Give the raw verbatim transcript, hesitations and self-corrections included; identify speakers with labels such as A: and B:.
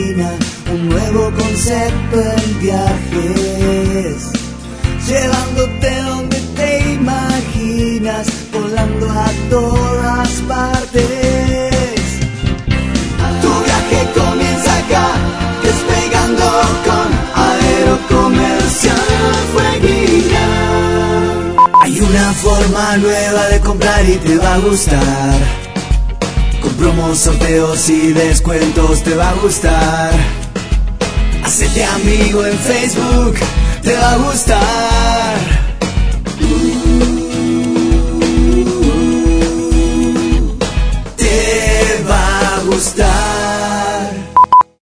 A: Fueguina, un nuevo concepto en viajes, llevándote donde te imaginas, volando a todas partes. Tu viaje comienza acá, despegando con Aerocomercial Fueguina. Hay una forma nueva de comprar y te va a gustar. Con promos, sorteos y descuentos te va a gustar. Hacete amigo en Facebook, te va a gustar.